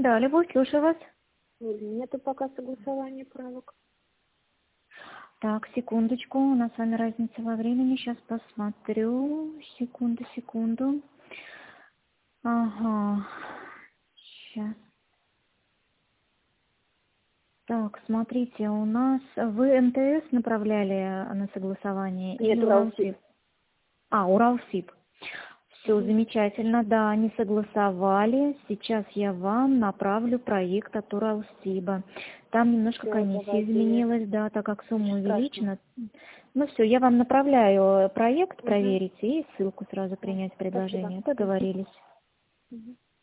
Да, Любовь, слушаю вас. Нету пока согласования правок. Так, секундочку, у нас с вами разница во времени, сейчас посмотрю. Секунду. Ага, сейчас. Так, смотрите, у нас... Вы МТС направляли на согласование? Нет, Или Уралсиб. Уралсиб. Все Мгм. замечательно, да, они согласовали. Сейчас я вам направлю проект от Уралсиба. Там немножко Всё, комиссия давайте. изменилась, да, так как Ничего сумма страшного. увеличена. Ну все, я вам направляю проект, Мгм. проверите и ссылку сразу Да, принять спасибо. предложение. Мгм. Договорились. Мгм.